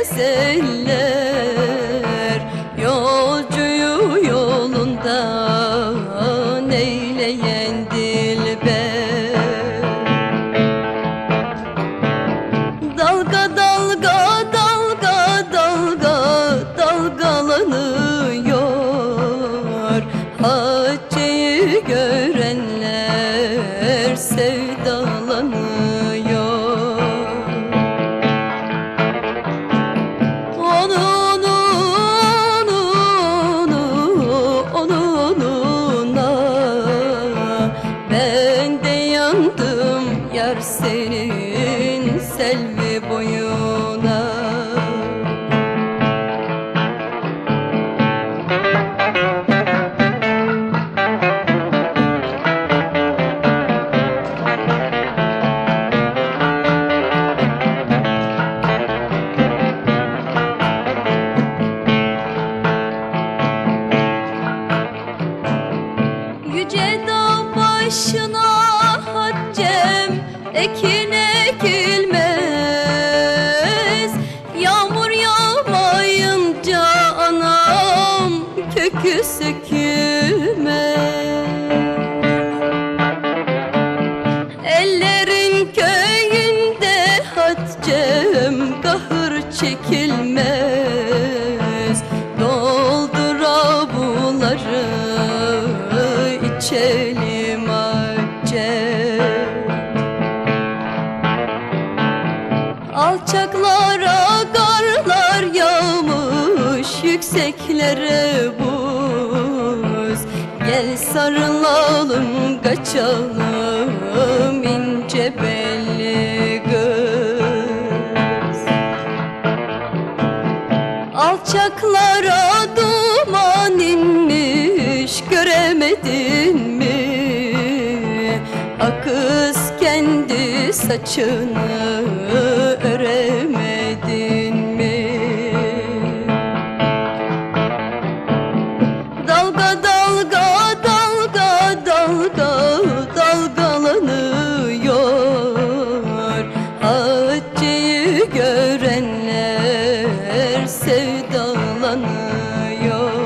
gezeller, yolcuyu yolundan eyleyen dilber. Dalga dalga dalga dalga dalgalanıyor, Hatice'yi görenler sevdalanıyor. Ben de yandım yar senin selvi boyuna. Yüce dağ başına Haccem ekin ekilmez, yağmur yağmayınca anam kökü sökülmez. Ellerin köyünde Haccem kahır çekilmez, doldur abuları içelim Haccem. Alçaklara karlar yağmış, yükseklere buz. Gel sarılalım kaçalım ince belli kız. Alçaklara duman inmiş, göremedin mi? Akız kendi saçını öremedin mi? Dalga dalga dalga dalga dalgalanıyor, Hatice'yi görenler sevdalanıyor.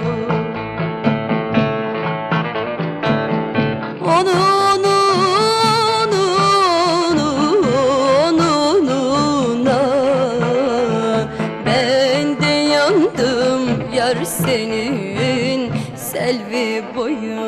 Ben de yandım yar senin selvi boyuna.